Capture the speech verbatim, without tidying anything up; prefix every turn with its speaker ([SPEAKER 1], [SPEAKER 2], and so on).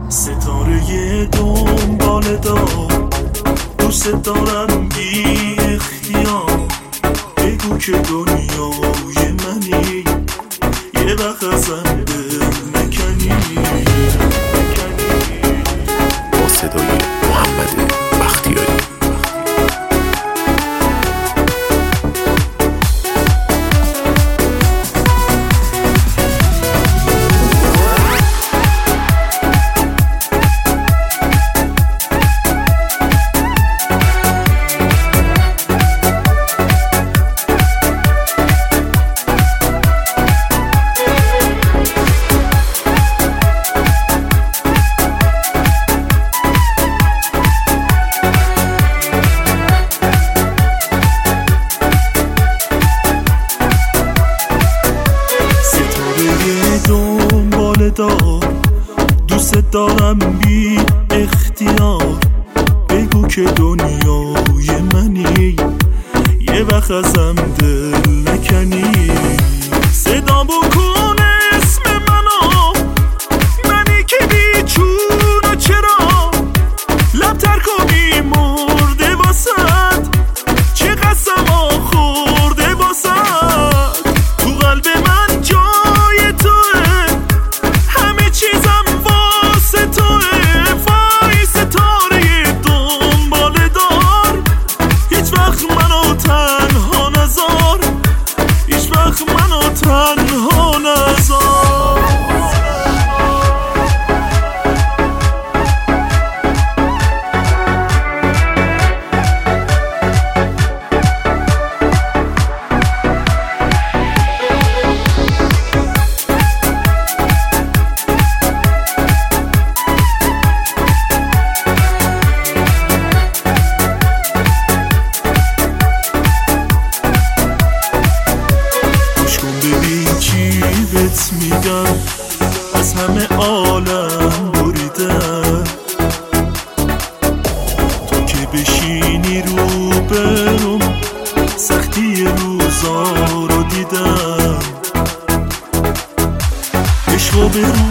[SPEAKER 1] ستاره دنبال دار، دوست دارم بی اختیار. بگو که دنیای منی، یه وقت ازم دل نکنی.
[SPEAKER 2] با صدای محمد بختیاری.
[SPEAKER 1] دوست دارم بی اختیار. بگو که دنیای منی، یه وقت ازم دل نکنی. صدا بکن اسم منو، منی که بی چون و چرا. لب تر کنی مرده واسد، چه قسما خورده واسد. تو قلب من جای توه، همه چیزم واسه توه. وای ستاره دنبال دار، هیچ وقت منو تنها نذار، هیچ وقت منو تنها نذار. بهت میگم از همه عالم بریدم، تو که بشینی رو برم سختی روزا رو دیدم. عشق و برو